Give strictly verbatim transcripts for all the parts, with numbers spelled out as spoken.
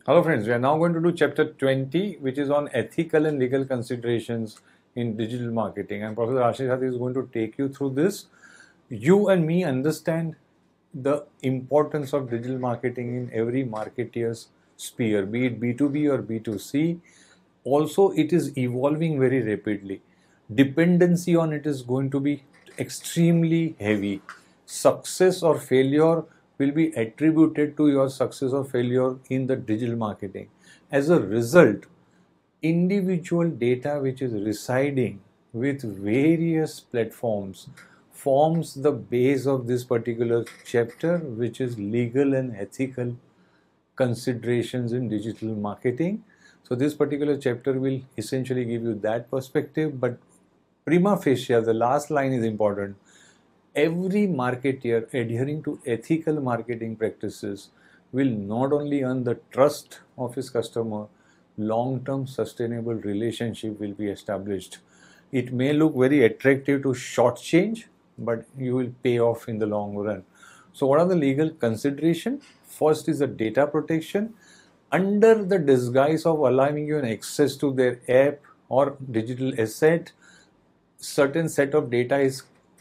Hello friends, we are now going to do chapter twenty, which is on ethical and legal considerations in digital marketing, and Professor Ashish Hati is going to take you through this. You and me understand the importance of digital marketing in every marketeer's sphere, be it B two B or B two C. Also, it is evolving very rapidly. Dependency on it is going to be extremely heavy. Success or failure will be attributed to your success or failure in the digital marketing. As a result, individual data which is residing with various platforms forms the base of this particular chapter, which is legal and ethical considerations in digital marketing. So this particular chapter will essentially give you that perspective, but prima facie, the last line is important. Every marketeer adhering to ethical marketing practices will not only earn the trust of his customer, long-term sustainable relationship will be established. It may look very attractive to shortchange, but you will pay off in the long run. So what are the legal considerations? First is the data protection. Under the disguise of allowing you an access to their app or digital asset, certain set of data is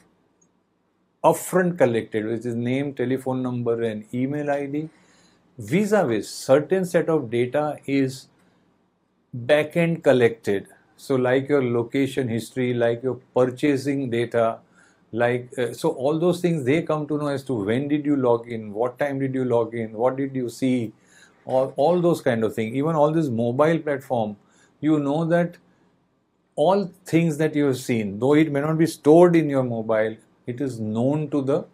upfront collected, which is name, telephone number, and email I D. Vis-a-vis, certain set of data is back-end collected. So like your location history, like your purchasing data, like uh, so all those things they come to know as to when did you log in, what time did you log in, what did you see, all, all those kind of things. Even all this mobile platform, you know that all things that you have seen, though it may not be stored in your mobile, it is known to the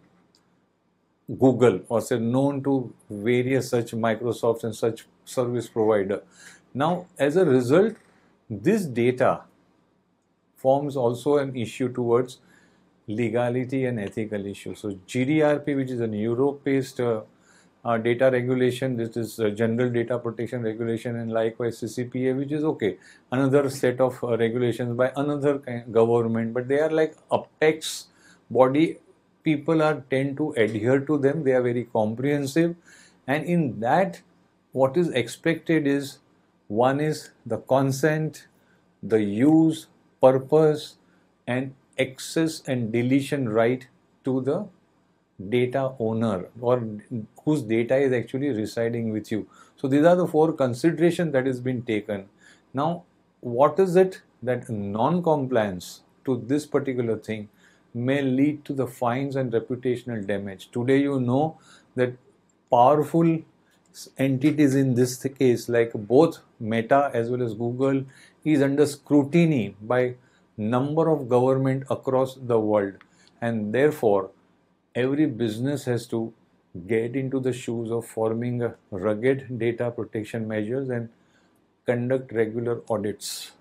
Google or say known to various such Microsofts and such service provider. Now, as a result, this data forms also an issue towards legality and ethical issues. So G D R P, which is an Europe-based uh, uh, data regulation, this is uh, General Data Protection Regulation, and likewise C C P A, which is okay, another set of uh, regulations by another kind, government, but they are like apex body. People are tend to adhere to them. They are very comprehensive, and in that, what is expected is one is the consent, the use, purpose, and access and deletion right to the data owner or whose data is actually residing with you. So these are the four considerations that has been taken. Now, what is it that non-compliance to this particular thing may lead to the fines and reputational damage? Today, you know that powerful entities in this case, like both Meta as well as Google, is under scrutiny by number of government across the world, and therefore every business has to get into the shoes of forming a rugged data protection measures and conduct regular audits.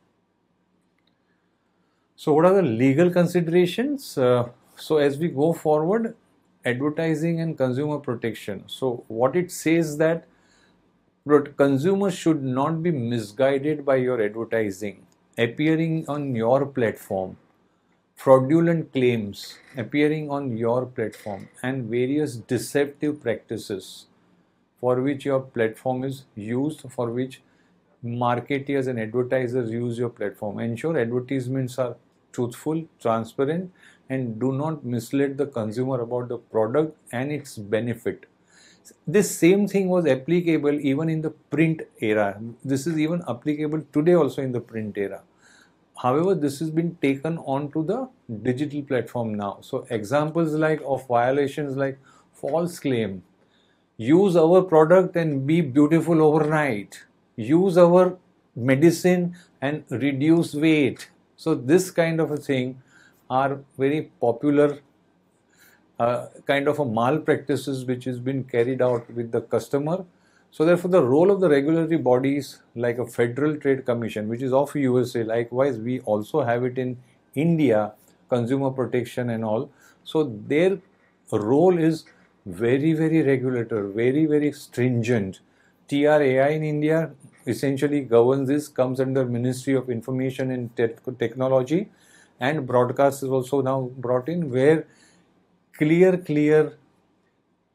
So what are the legal considerations? Uh, so as we go forward, advertising and consumer protection. So what it says that consumers should not be misguided by your advertising appearing on your platform, fraudulent claims appearing on your platform, and various deceptive practices for which your platform is used, for which marketeers and advertisers use your platform. Ensure advertisements are truthful, transparent, and do not mislead the consumer about the product and its benefit. This same thing was applicable even in the print era. This is even applicable today also in the print era. However, this has been taken on to the digital platform now. So examples like of violations like false claim, use our product and be beautiful overnight, use our medicine and reduce weight. So this kind of a thing are very popular uh, kind of a malpractices which has been carried out with the customer. So therefore, the role of the regulatory bodies like a Federal Trade Commission, which is of U S A, likewise we also have it in India, consumer protection and all. So their role is very, very regulator, very, very stringent. T R A I in India essentially governs this, comes under Ministry of Information and Te Technology, and broadcast is also now brought in, where clear, clear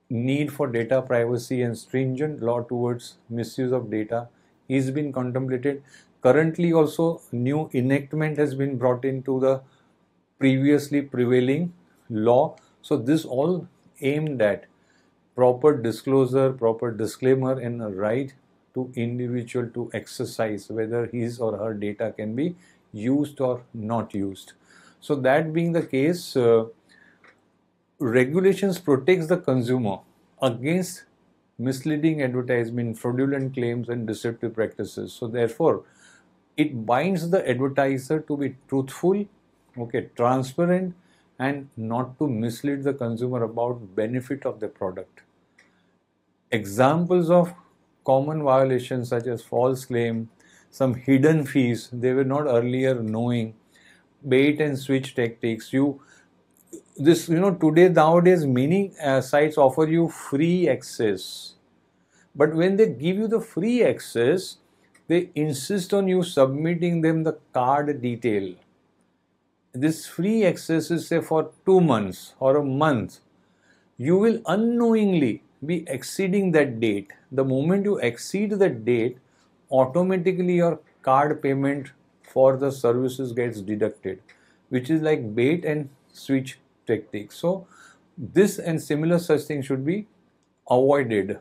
need for data privacy and stringent law towards misuse of data is being contemplated. Currently also new enactment has been brought into the previously prevailing law. So this all aimed at proper disclosure, proper disclaimer, and a right to individual to exercise whether his or her data can be used or not used. So that being the case, uh, regulations protects the consumer against misleading advertisement, fraudulent claims, and deceptive practices. So therefore, it binds the advertiser to be truthful, okay, transparent, and not to mislead the consumer about benefit of the product. Examples of common violations such as false claim, some hidden fees they were not earlier knowing, bait and switch tactics. You this you know today nowadays many uh, sites offer you free access, but when they give you the free access, they insist on you submitting them the card detail. This free access is say for two months or a month. You will unknowingly be exceeding that date. The moment you exceed that date, automatically your card payment for the services gets deducted, which is like bait and switch tactics. So this and similar such things should be avoided.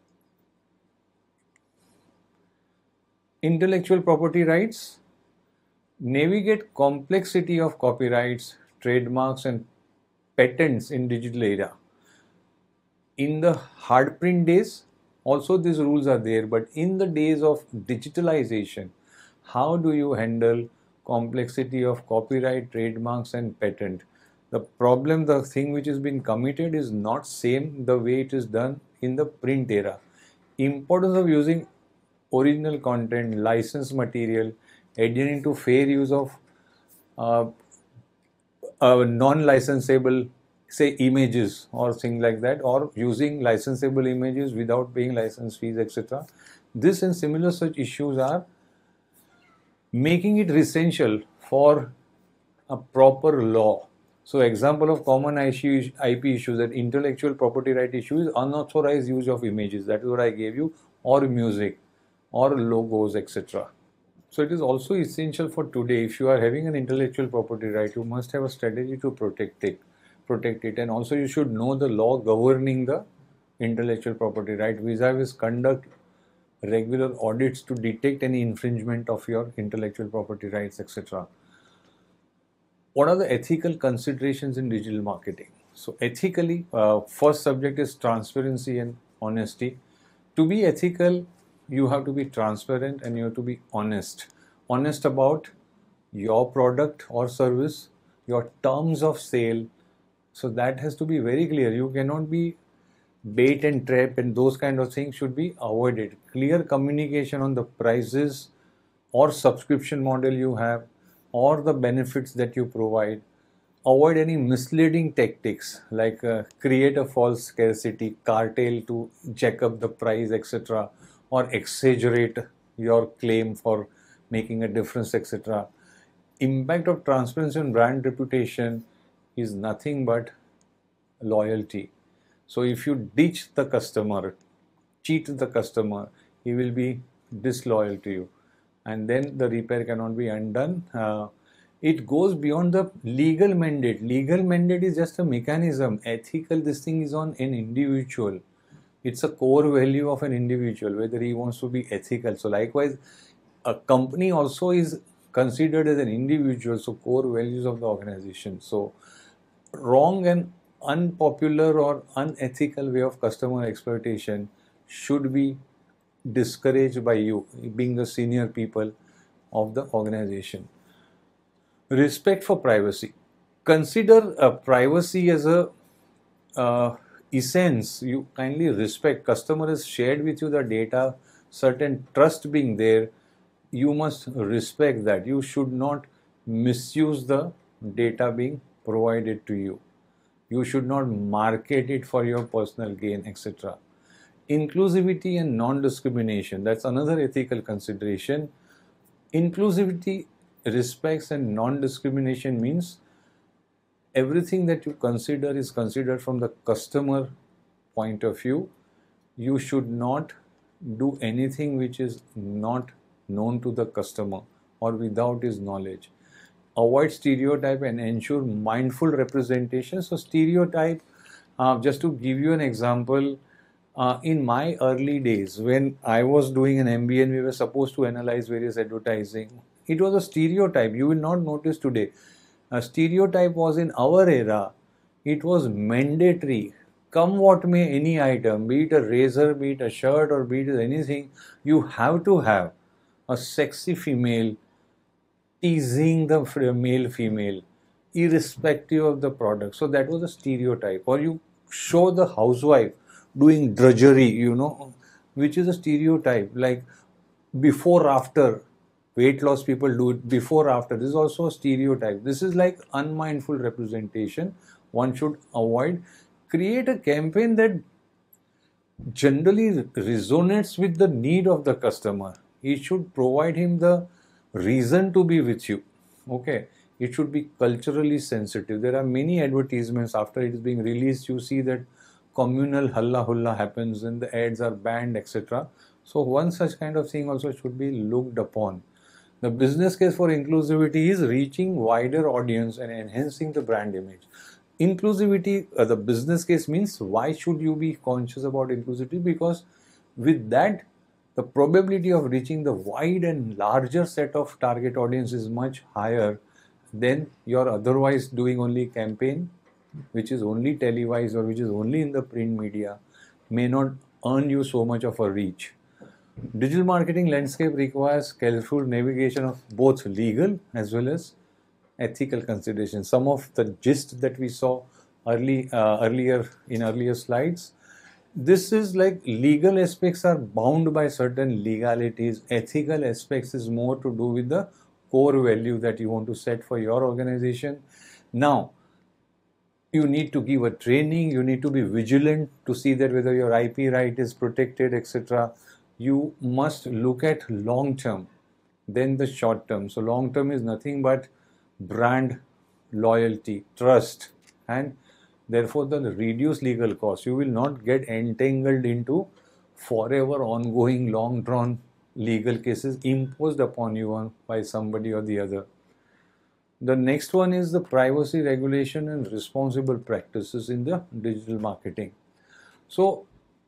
Intellectual property rights. Navigate complexity of copyrights, trademarks, and patents in digital era. In the hard print days, also these rules are there, but in the days of digitalization, how do you handle complexity of copyright, trademarks, and patent? The problem, the thing which has been committed is not same the way it is done in the print era. Importance of using original content, licensed material, adhering to fair use of uh, uh, non-licensable, say, images or things like that, or using licensable images without paying license fees, et cetera. This and similar such issues are making it essential for a proper law. So example of common I P issues, that intellectual property right issue is unauthorized use of images, that is what I gave you, or music, or logos, et cetera. So it is also essential for today, if you are having an intellectual property right, you must have a strategy to protect it, protect it, and also you should know the law governing the intellectual property right, vis-a-vis conduct regular audits to detect any infringement of your intellectual property rights, et cetera. What are the ethical considerations in digital marketing? So ethically, uh, first subject is transparency and honesty. To be ethical, you have to be transparent and you have to be honest. Honest about your product or service, your terms of sale. So that has to be very clear. You cannot be bait and trap, and those kind of things should be avoided. Clear communication on the prices or subscription model you have, or the benefits that you provide. Avoid any misleading tactics like uh, create a false scarcity, cartel to jack up the price, et cetera, or exaggerate your claim for making a difference, et cetera. Impact of transparency on brand reputation is nothing but loyalty. So if you ditch the customer, cheat the customer, he will be disloyal to you, and then the repair cannot be undone. Uh, it goes beyond the legal mandate. Legal mandate is just a mechanism. Ethical, this thing is on an individual. It's a core value of an individual, whether he wants to be ethical. So likewise, a company also is considered as an individual, so core values of the organization. So wrong and unpopular or unethical way of customer exploitation should be discouraged by you, being the senior people of the organization. Respect for privacy. Consider uh, privacy as a uh, essence. You kindly respect. Customer has shared with you the data, certain trust being there. You must respect that. You should not misuse the data being provided to you. You should not market it for your personal gain, et cetera. Inclusivity and non-discrimination, that's another ethical consideration. Inclusivity, respects, and non-discrimination means everything that you consider is considered from the customer point of view, you should not do anything which is not known to the customer or without his knowledge. Avoid stereotype and ensure mindful representation. So stereotype, uh, just to give you an example, uh, in my early days when I was doing an M B A and we were supposed to analyze various advertising, it was a stereotype. You will not notice today. A stereotype was in our era, it was mandatory. Come what may, any item, be it a razor, be it a shirt, or be it anything, you have to have a sexy female teasing the male female, irrespective of the product. So that was a stereotype. Or you show the housewife doing drudgery, you know, which is a stereotype. Like before, after, weight loss people do it before, after. This is also a stereotype. This is like unmindful representation. One should avoid. Create a campaign that generally resonates with the need of the customer. It should provide him the reason to be with you. Okay, it should be culturally sensitive. There are many advertisements after it is being released. You see that communal halla hulla happens and the ads are banned, et cetera. So one such kind of thing also should be looked upon. The business case for inclusivity is reaching wider audience and enhancing the brand image. Inclusivity, uh, the business case means why should you be conscious about inclusivity? Because with that, the probability of reaching the wide and larger set of target audience is much higher than you're otherwise doing only campaign, which is only televised or which is only in the print media, may not earn you so much of a reach. Digital marketing landscape requires careful navigation of both legal as well as ethical considerations. Some of the gist that we saw early uh, earlier in earlier slides, this is like legal aspects are bound by certain legalities. Ethical aspects is more to do with the core value that you want to set for your organization. Now, you need to give a training, you need to be vigilant to see that whether your I P right is protected, et cetera. You must look at long term, then the short term. So long term is nothing but brand loyalty, trust, and therefore the reduced legal cost. You will not get entangled into forever ongoing long drawn legal cases imposed upon you by somebody or the other. The next one is the privacy regulation and responsible practices in the digital marketing. So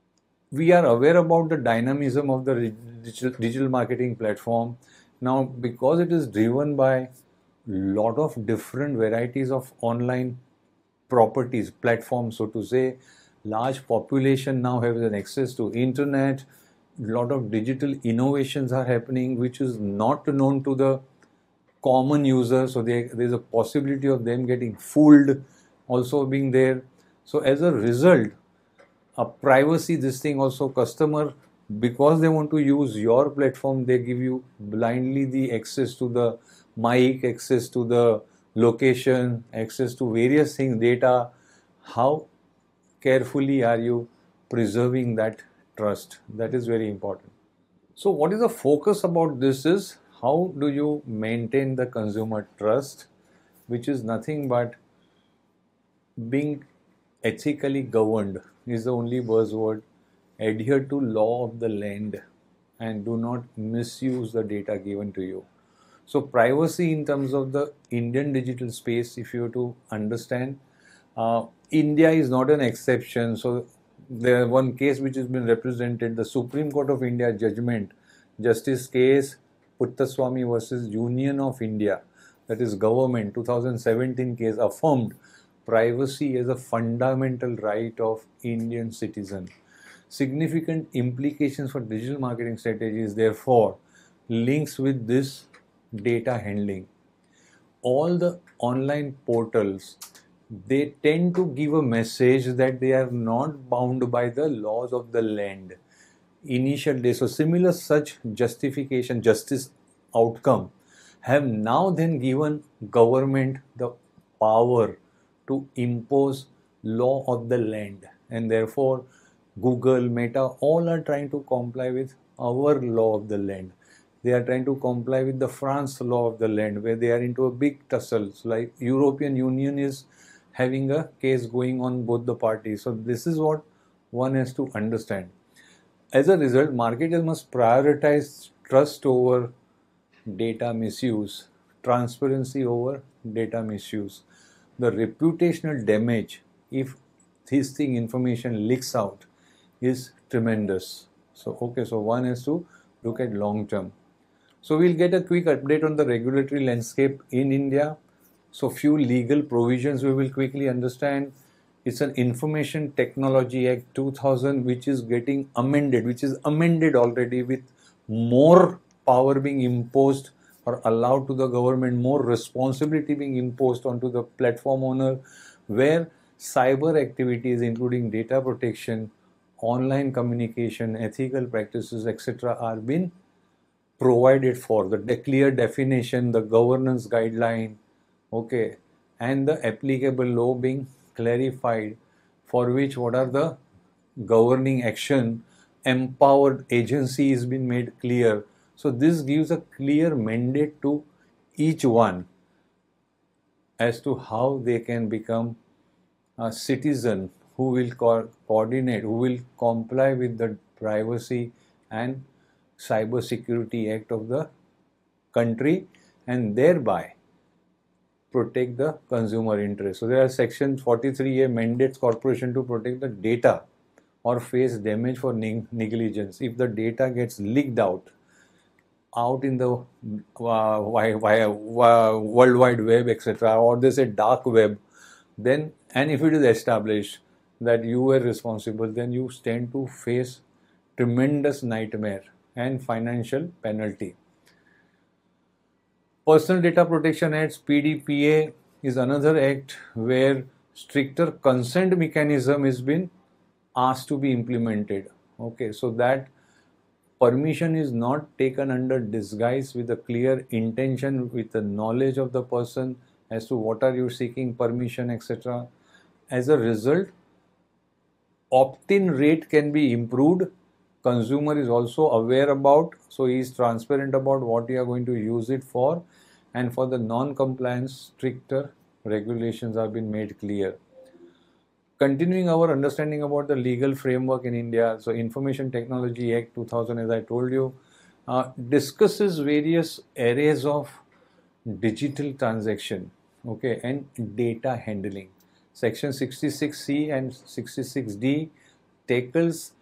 we are aware about the dynamism of the digital, digital marketing platform. Now, because it is driven by lot of different varieties of online properties, platforms, so to say, large population now have an access to internet, lot of digital innovations are happening which is not known to the common user, so there is a possibility of them getting fooled also being there. So as a result, a privacy, this thing also, customer, because they want to use your platform, they give you blindly the access to the mic, access to the location, access to various things, data. How carefully are you preserving that trust? That is very important. So what is the focus about this is how do you maintain the consumer trust, which is nothing but being ethically governed is the only buzzword. Adhere to law of the land and do not misuse the data given to you. So privacy in terms of the Indian digital space, if you have to understand, uh, India is not an exception. So there one case which has been represented, the Supreme Court of India judgment, Justice K S Puttaswamy versus Union of India, that is government, two thousand seventeen case, affirmed privacy as a fundamental right of Indian citizen. Significant implications for digital marketing strategies, therefore, links with this data handling. All the online portals, they tend to give a message that they are not bound by the laws of the land. Initial days, so similar such justification, justice outcome have now then given government the power to impose law of the land, and therefore Google, Meta, all are trying to comply with our law of the land. They are trying to comply with the France law of the land, where they are into a big tussle. So like European Union is having a case going on both the parties. So this is what one has to understand. As a result, marketers must prioritize trust over data misuse, transparency over data misuse. The reputational damage if this thing information leaks out is tremendous. So okay, so one has to look at long term. So we'll get a quick update on the regulatory landscape in India. So few legal provisions we will quickly understand. It's an Information Technology Act two thousand which is getting amended, which is amended already with more power being imposed or allowed to the government, more responsibility being imposed onto the platform owner, where cyber activities including data protection, online communication, ethical practices, et cetera are being provided for. The de- clear definition, the governance guideline, okay, and the applicable law being clarified, for which what are the governing action, empowered agency is been made clear. So this gives a clear mandate to each one as to how they can become a citizen who will co- coordinate, who will comply with the Privacy and Cyber Security Act of the country, and thereby protect the consumer interest. So there are section forty-three A mandates corporation to protect the data or face damage for negligence. If the data gets leaked out, out in the uh, wi- wi- wi- World Wide Web, et cetera, or they say dark web, then, and if it is established that you were responsible, then you stand to face tremendous nightmare and financial penalty. Personal Data Protection Act P D P A is another act where stricter consent mechanism has been asked to be implemented. Okay, so that permission is not taken under disguise with a clear intention, with the knowledge of the person as to what are you seeking permission, et cetera. As a result, opt-in rate can be improved. Consumer is also aware about, so he is transparent about what you are going to use it for, and for the non-compliance, stricter regulations have been made clear. Continuing our understanding about the legal framework in India, so Information Technology Act two thousand, as I told you, uh, discusses various areas of digital transaction, okay, and data handling. Section sixty-six C and sixty-six D tackles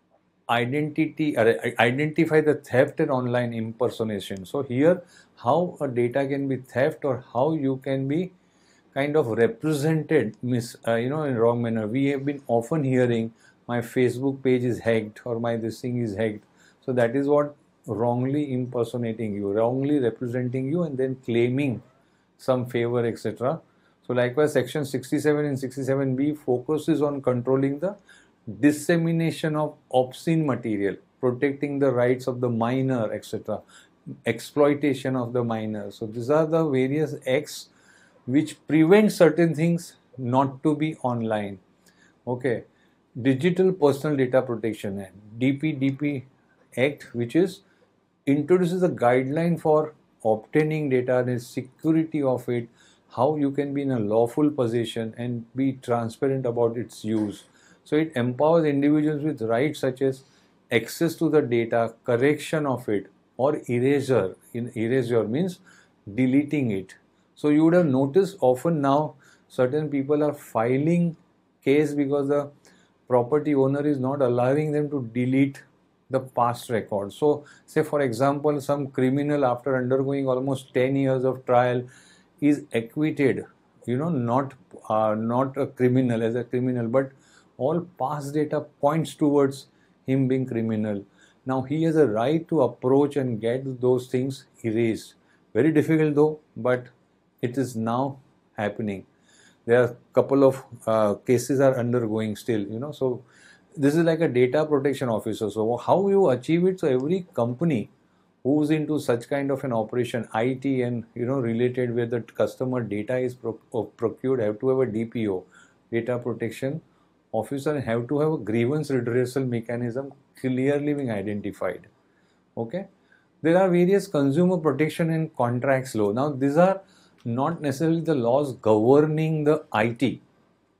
identity or identify the theft and online impersonation. So here, how a data can be theft or how you can be kind of represented mis uh, you know in wrong manner. We have been often hearing my Facebook page is hacked or my this thing is hacked. So that is what wrongly impersonating you, wrongly representing you, and then claiming some favor, et cetera. So likewise, section sixty-seven and sixty-seven B focuses on controlling the dissemination of obscene material, protecting the rights of the minor, et cetera, exploitation of the minor. So these are the various acts which prevent certain things not to be online. Okay, Digital Personal Data Protection Act, D P D P Act, which is introduces a guideline for obtaining data and security of it, how you can be in a lawful possession and be transparent about its use. So it empowers individuals with rights such as access to the data, correction of it, or erasure. In erasure means deleting it. So you would have noticed often now certain people are filing case because the property owner is not allowing them to delete the past record. So say for example, some criminal after undergoing almost ten years of trial is acquitted, you know, not uh, not a criminal as a criminal, but all past data points towards him being criminal. Now he has a right to approach and get those things erased. Very difficult though, but it is now happening. There are a couple of uh, cases are undergoing still, you know. So this is like a data protection officer. So how you achieve it? So every company who's into such kind of an operation, I T and you know related where the customer data is pro procured, have to have a D P O, data protection officer, and have to have a grievance redressal mechanism clearly being identified. Okay, there are various consumer protection and contracts law. Now these are not necessarily the laws governing the I T.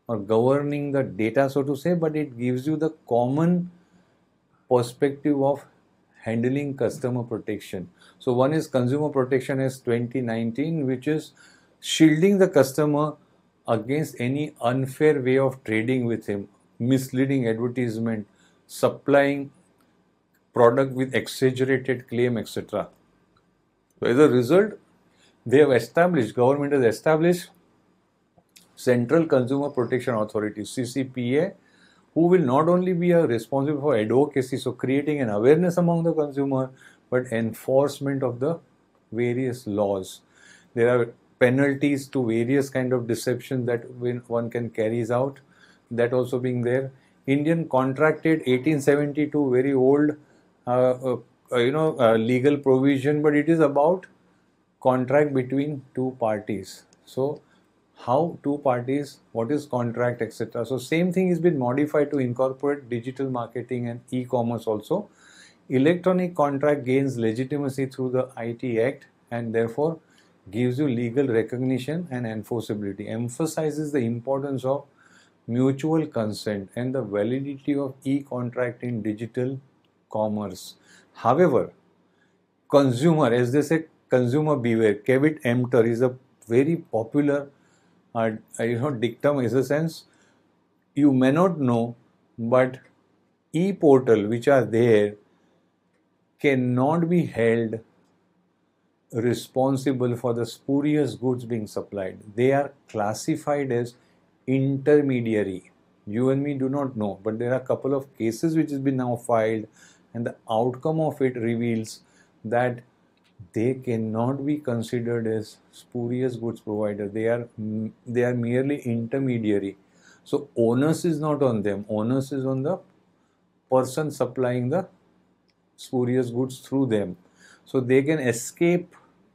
or governing the data, so to say, but it gives you the common perspective of handling customer protection. So one is Consumer Protection Act twenty nineteen, which is shielding the customer against any unfair way of trading with him, misleading advertisement, supplying product with exaggerated claim, et cetera. So as a result, they have established, government has established Central Consumer Protection Authority, C C P A, who will not only be uh, responsible for advocacy, so creating an awareness among the consumer, but enforcement of the various laws. There are penalties to various kind of deception that one can carries out, that also being there. Indian Contracted eighteen seventy-two, very old uh, uh, uh, you know uh, legal provision, but it is about contract between two parties. So how two parties, what is contract, et cetera. So same thing has been modified to incorporate digital marketing and e-commerce also. Electronic contract gains legitimacy through the I T Act and therefore gives you legal recognition and enforceability, emphasizes the importance of mutual consent and the validity of e-contract in digital commerce. However, consumer, as they say, consumer beware, caveat emptor is a very popular uh, you know, dictum, is a sense. You may not know, but e-portal which are there cannot be held responsible for the spurious goods being supplied. They are classified as intermediary. You and me do not know, but there are a couple of cases which has been now filed, and the outcome of it reveals that they cannot be considered as spurious goods provider. They are they are merely intermediary. So onus is not on them. Onus is on the person supplying the spurious goods through them. So they can escape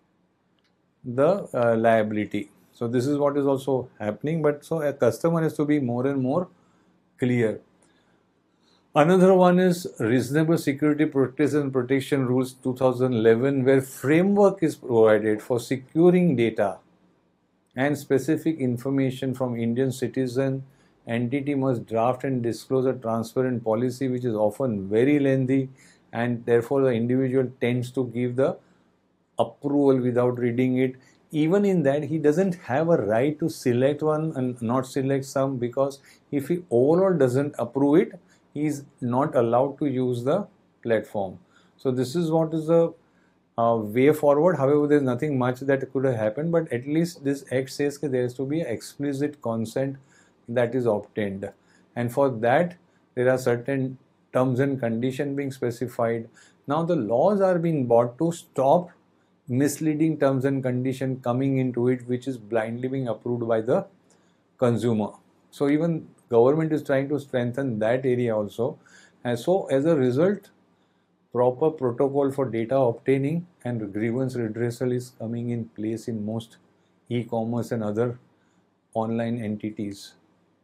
the uh, liability. So this is what is also happening. But so a customer has to be more and more clear. Another one is Reasonable Security Practices and Protection Rules two thousand eleven, where framework is provided for securing data and specific information from Indian citizen. Entity must draft and disclose a transparent policy, which is often very lengthy, and therefore the individual tends to give the approval without reading it. Even in that, he doesn't have a right to select one and not select some, because if he overall doesn't approve it, he is not allowed to use the platform. So this is what is the uh, way forward. However, there is nothing much that could have happened, but at least this act says that there has to be explicit consent that is obtained, and for that there are certain terms and conditions being specified. Now the laws are being brought to stop misleading terms and conditions coming into it, which is blindly being approved by the consumer. So even government is trying to strengthen that area also, and so as a result, proper protocol for data obtaining and grievance redressal is coming in place in most e-commerce and other online entities.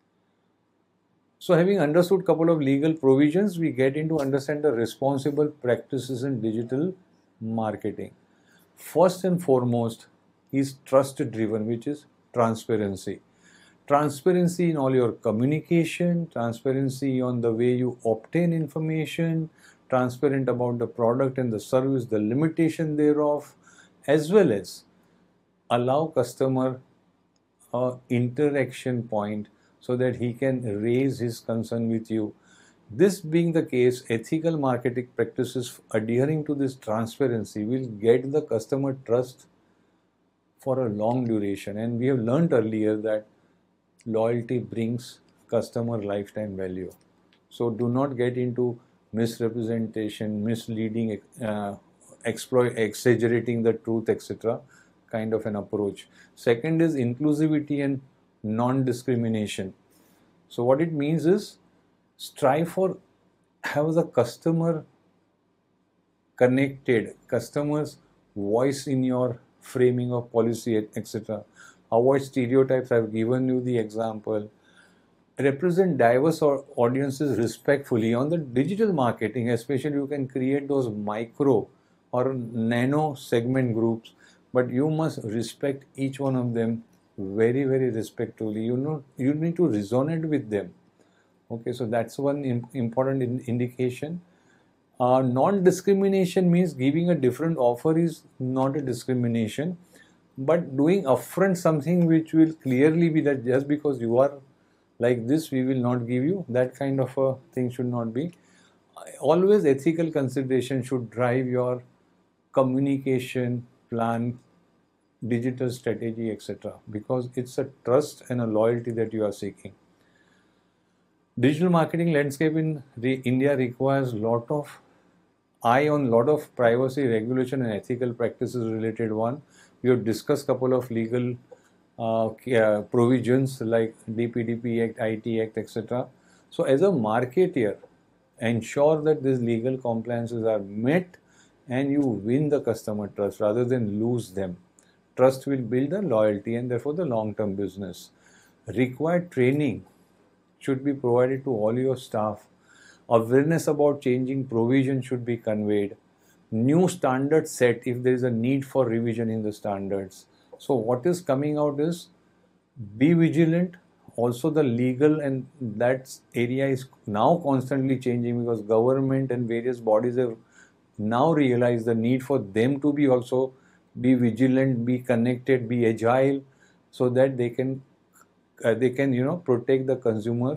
So having understood a couple of legal provisions, we get into understand the responsible practices in digital marketing. First and foremost is trust driven, which is transparency. Transparency in all your communication, transparency on the way you obtain information, transparent about the product and the service, the limitation thereof, as well as allow customer a interaction point so that he can raise his concern with you. This being the case, ethical marketing practices adhering to this transparency will get the customer trust for a long duration. And we have learned earlier that loyalty brings customer lifetime value. So do not get into misrepresentation, misleading, uh, exploit, exaggerating the truth, et cetera kind of an approach. Second is inclusivity and non-discrimination. So what it means is strive for have the customer connected, customer's voice in your framing of policy, et cetera. Avoid stereotypes. I've given you the example. Represent diverse audiences respectfully. On the digital marketing, especially, you can create those micro or nano segment groups, but you must respect each one of them very very respectfully. You know, you need to resonate with them. Okay, so that's one im- important in- indication. Uh, non-discrimination means giving a different offer is not a discrimination, but doing upfront something which will clearly be that just because you are like this, we will not give you, that kind of a thing should not be. Always ethical consideration should drive your communication plan, digital strategy, et cetera. Because it's a trust and a loyalty that you are seeking. Digital marketing landscape in re- India requires lot of eye on lot of privacy regulation and ethical practices related one. We have discussed couple of legal uh, uh, provisions like D P D P Act, I T Act, et cetera. So as a marketeer, ensure that these legal compliances are met and you win the customer trust rather than lose them. Trust will build the loyalty and therefore the long-term business. Required training should be provided to all your staff. Awareness about changing provision should be conveyed. New standards set if there is a need for revision in the standards. So what is coming out is be vigilant. Also the legal and that area is now constantly changing because government and various bodies have now realized the need for them to be also be vigilant, be connected, be agile, so that they can uh, they can you know protect the consumer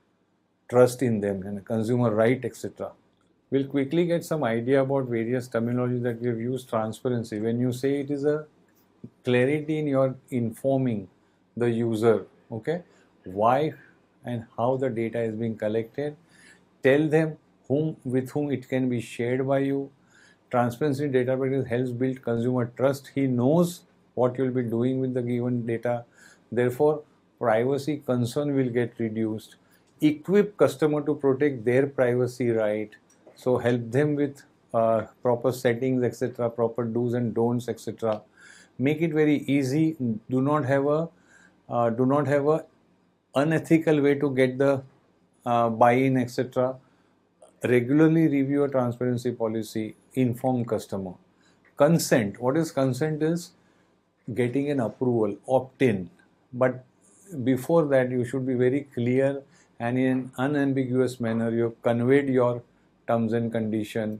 trust in them and consumer right, et cetera. We'll quickly get some idea about various terminology that we have used. Transparency. When you say it is a clarity in your informing the user, okay, why and how the data is being collected. Tell them whom with whom it can be shared by you. Transparency data practice helps build consumer trust. He knows what you'll be doing with the given data. Therefore, privacy concern will get reduced. Equip customer to protect their privacy right. So help them with uh, proper settings, et cetera, proper do's and don'ts, et cetera. Make it very easy. Do not have a uh, do not have a unethical way to get the uh, buy-in, et cetera. Regularly review a transparency policy. Inform customer. Consent. What is consent? Is getting an approval, opt-in. But before that, you should be very clear and in an unambiguous manner. You have conveyed your terms and condition.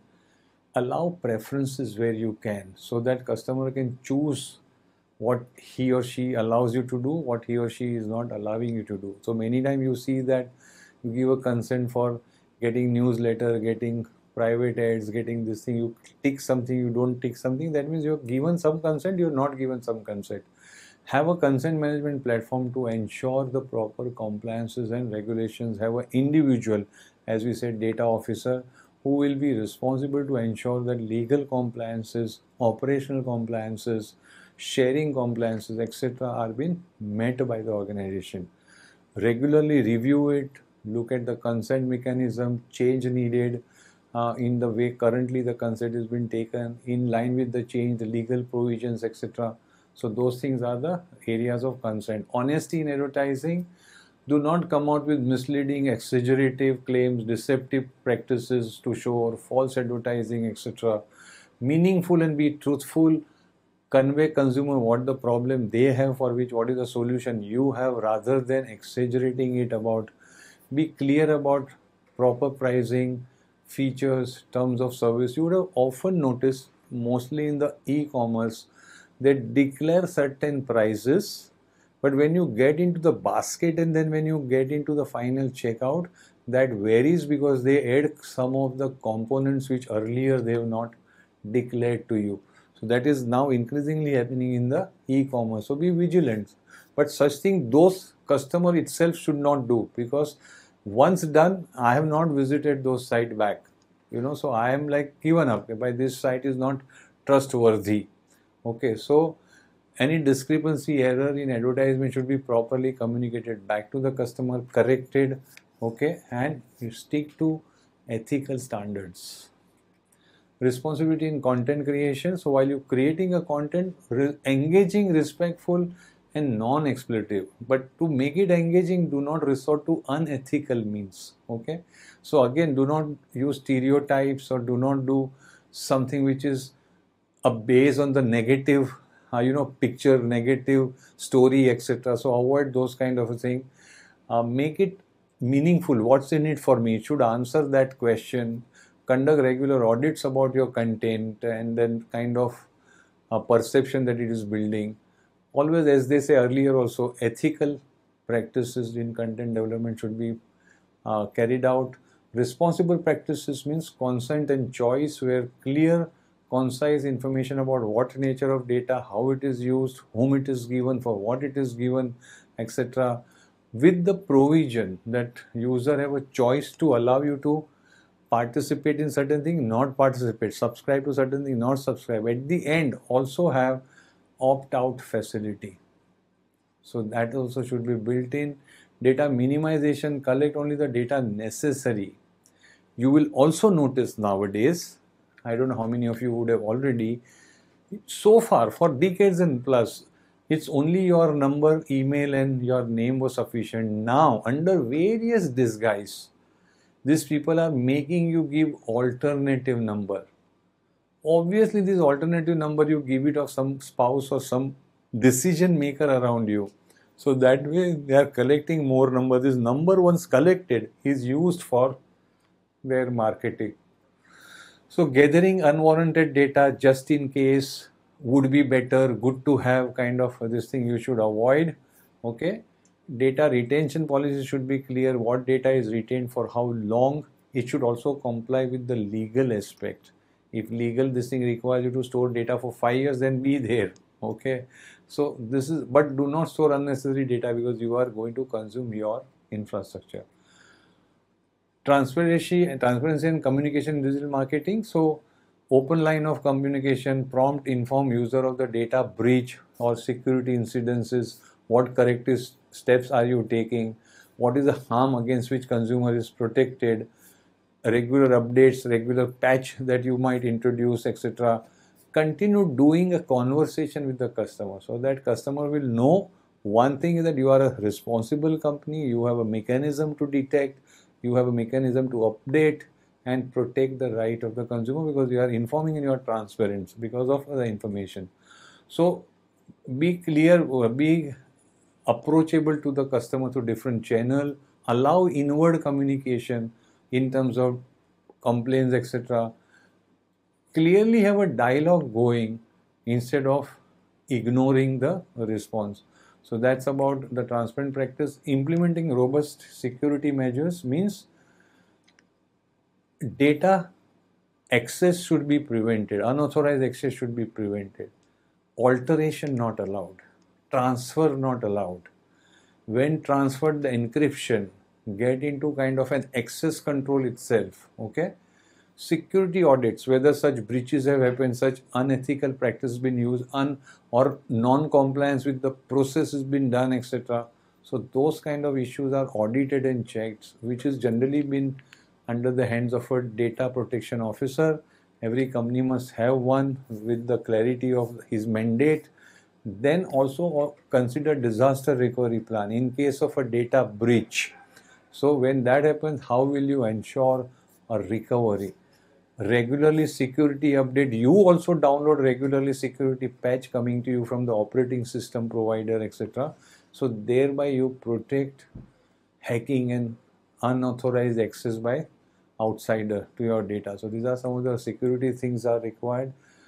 Allow preferences where you can, so that customer can choose what he or she allows you to do, what he or she is not allowing you to do. So many times you see that you give a consent for getting newsletter, getting private ads, getting this thing, you tick something, you don't tick something. That means you have given some consent, you have not given some consent. Have a consent management platform to ensure the proper compliances and regulations. Have an individual, as we said, data officer, who will be responsible to ensure that legal compliances, operational compliances, sharing compliances, et cetera are being met by the organization. Regularly review it, look at the consent mechanism, change needed uh, in the way currently the consent has been taken, in line with the change, the legal provisions, et cetera. So those things are the areas of consent. Honesty in advertising. Do not come out with misleading, exaggerative claims, deceptive practices to show, or false advertising, et cetera. Meaningful and be truthful. Convey consumer what the problem they have, for which what is the solution you have, rather than exaggerating it about. Be clear about proper pricing, features, terms of service. You would have often noticed, mostly in the e-commerce, they declare certain prices, but when you get into the basket and then when you get into the final checkout, that varies because they add some of the components which earlier they have not declared to you. So that is now increasingly happening in the e-commerce. So be vigilant. But such thing, those customer itself should not do, because once done, I have not visited those site back. You know, so I am like given up. By this site is not trustworthy. Okay, so any discrepancy, error in advertisement should be properly communicated back to the customer, corrected, okay, and you stick to ethical standards. Responsibility in content creation. So while you're creating a content, re- engaging, respectful and non-expletive. But to make it engaging, do not resort to unethical means, okay. So again, do not use stereotypes or do not do something which is a base on the negative uh, you know, picture, negative story, et cetera. So avoid those kind of a thing. Uh, make it meaningful. What's in it for me? It should answer that question. Conduct regular audits about your content, and then kind of a perception that it is building. Always, as they say earlier also, ethical practices in content development should be uh, carried out. Responsible practices means consent and choice, where clear, concise information about what nature of data, how it is used, whom it is given, for what it is given, et cetera. With the provision that user have a choice to allow you to participate in certain thing, not participate, subscribe to certain thing, not subscribe. At the end, also have opt-out facility. So that also should be built in. Data minimization, collect only the data necessary. You will also notice nowadays, I don't know how many of you would have already, so far for decades and plus, it's only your number, email and your name was sufficient. Now, under various disguise, these people are making you give alternative number. Obviously, this alternative number, you give it of some spouse or some decision maker around you. So that way they are collecting more number. This number once collected is used for their marketing. So gathering unwarranted data just in case would be better, good to have kind of this thing you should avoid. Okay. Data retention policy should be clear. What data is retained for how long. It should also comply with the legal aspect. If legal this thing requires you to store data for five years, then be there. Okay. So this is, but do not store unnecessary data because you are going to consume your infrastructure. Transparency and transparency and communication in digital marketing. So open line of communication, prompt inform user of the data breach or security incidences. What corrective steps are you taking? What is the harm against which consumer is protected? Regular updates, regular patch that you might introduce, et cetera. Continue doing a conversation with the customer so that customer will know one thing is that you are a responsible company, you have a mechanism to detect, you have a mechanism to update and protect the right of the consumer because you are informing and you are transparent because of the information. So be clear, be approachable to the customer through different channel, allow inward communication in terms of complaints, et cetera. Clearly have a dialogue going instead of ignoring the response. So that's about the transparent practice. Implementing robust security measures means data access should be prevented, unauthorized access should be prevented, alteration not allowed, transfer not allowed. When transferred, the encryption get into kind of an access control itself. Okay. Security audits, whether such breaches have happened, such unethical practice been used, un or non-compliance with the process has been done, et cetera. So those kind of issues are audited and checked, which is generally been under the hands of a data protection officer. Every company must have one with the clarity of his mandate. Then also consider disaster recovery plan in case of a data breach. So when that happens, how will you ensure a recovery? Regularly security update. You also download regularly security patch coming to you from the operating system provider, et cetera. So thereby you protect hacking and unauthorized access by outsider to your data. So these are some of the security things are required.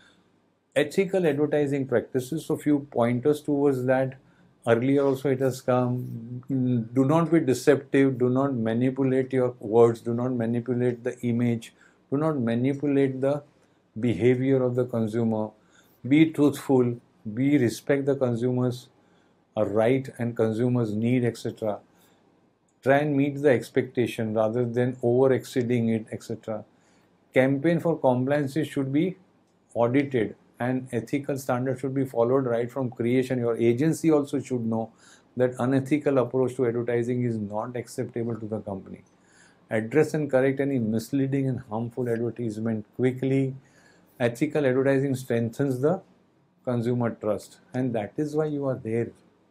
Ethical advertising practices. So few pointers towards that. Earlier also it has come. Do not be deceptive. Do not manipulate your words. Do not manipulate the image. Do not manipulate the behavior of the consumer. Be truthful. Be respect the consumer's right and consumer's need, et cetera. Try and meet the expectation rather than over exceeding it, et cetera. Campaign for compliance should be audited and ethical standards should be followed right from creation. Your agency also should know that unethical approach to advertising is not acceptable to the company. Address and correct any misleading and harmful advertisement quickly. Ethical advertising strengthens the consumer trust, and that is why you are there.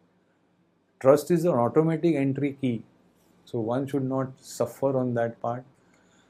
Trust is an automatic entry key, so one should not suffer on that part.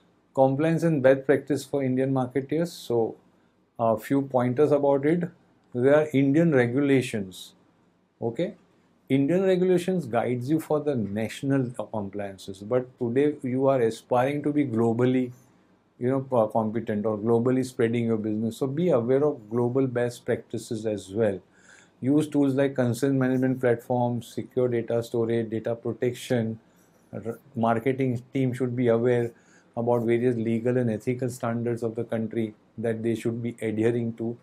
Compliance and best practice for Indian marketers. So a few pointers about it. there are Indian regulations. Okay, Indian regulations guides you for the national compliances, but today you are aspiring to be globally, you know, competent or globally spreading your business. So be aware of global best practices as well. Use tools like consent management platforms, secure data storage, data protection. Marketing team should be aware about various legal and ethical standards of the country that they should be adhering to.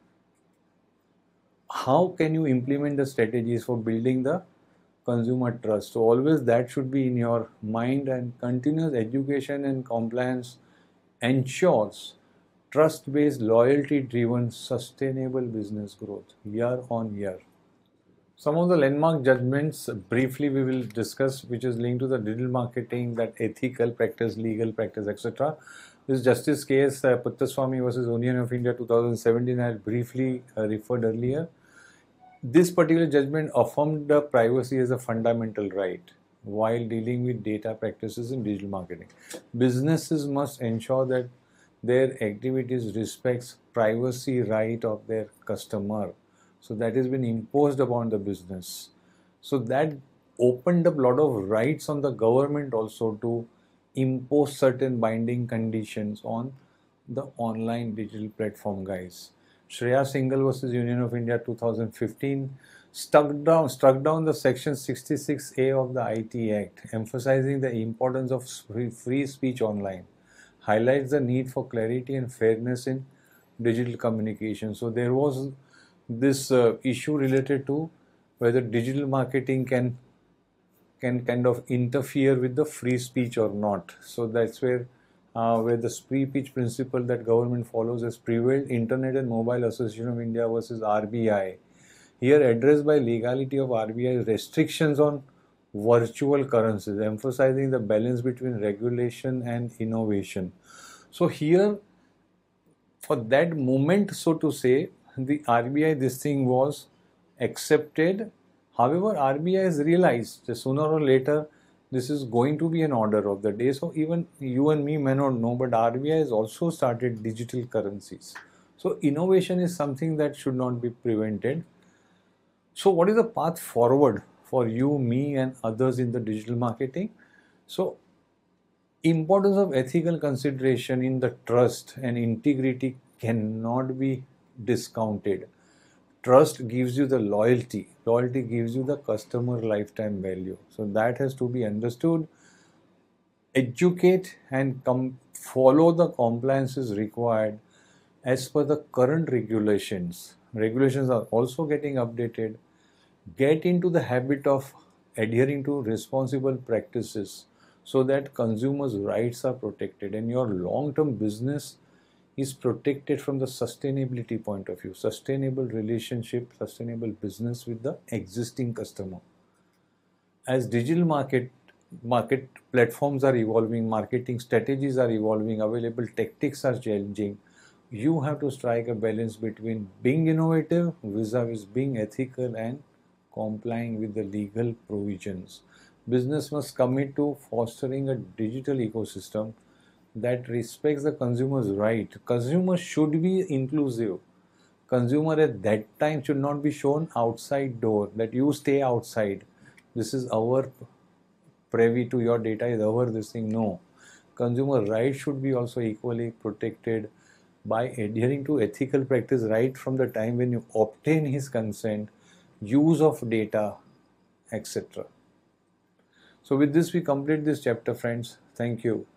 How can you implement the strategies for building the consumer trust? So always that should be in your mind, and continuous education and compliance ensures trust-based, loyalty-driven, sustainable business growth year on year. Some of the landmark judgments briefly we will discuss, which is linked to the digital marketing, that ethical practice, legal practice, et cetera. This justice case, uh, Puttaswamy versus Union of India twenty seventeen, I had briefly uh, referred earlier. This particular judgment affirmed the privacy as a fundamental right while dealing with data practices in digital marketing. Businesses must ensure that their activities respects privacy right of their customer. So that has been imposed upon the business. So that opened up a lot of rights on the government also to impose certain binding conditions on the online digital platform guys. Shreya Singhal versus Union of India twenty fifteen struck down, struck down the Section sixty-six A of the I T Act, emphasizing the importance of free speech online, highlights the need for clarity and fairness in digital communication. So there was this uh, issue related to whether digital marketing can can kind of interfere with the free speech or not. So that's where uh, where the free speech principle that government follows has prevailed. Internet and Mobile Association of India versus R B I. Here addressed by legality of R B I restrictions on virtual currencies, emphasizing the balance between regulation and innovation. So here, for that moment, so to say, the R B I, this thing was accepted. However, R B I has realized that sooner or later this is going to be an order of the day. So even you and me may not know, but R B I has also started digital currencies. So innovation is something that should not be prevented. So what is the path forward for you, me, and others in the digital marketing? So importance of ethical consideration in the trust and integrity cannot be discounted. Trust gives you the loyalty. Loyalty gives you the customer lifetime value. So that has to be understood. Educate and com- follow the compliances required as per the current regulations. Regulations are also getting updated. Get into the habit of adhering to responsible practices so that consumers' rights are protected and your long-term business is protected from the sustainability point of view, sustainable relationship, sustainable business with the existing customer. As digital market market platforms are evolving, marketing strategies are evolving, available tactics are changing, you have to strike a balance between being innovative vis-a-vis being ethical and complying with the legal provisions. Business must commit to fostering a digital ecosystem that respects the consumer's right. Consumer should be inclusive. Consumer at that time should not be shown outside door, that you stay outside. This is our privy to your data, is our this thing. No. Consumer rights should be also equally protected by adhering to ethical practice right from the time when you obtain his consent, use of data, et cetera. So with this we complete this chapter, friends. Thank you.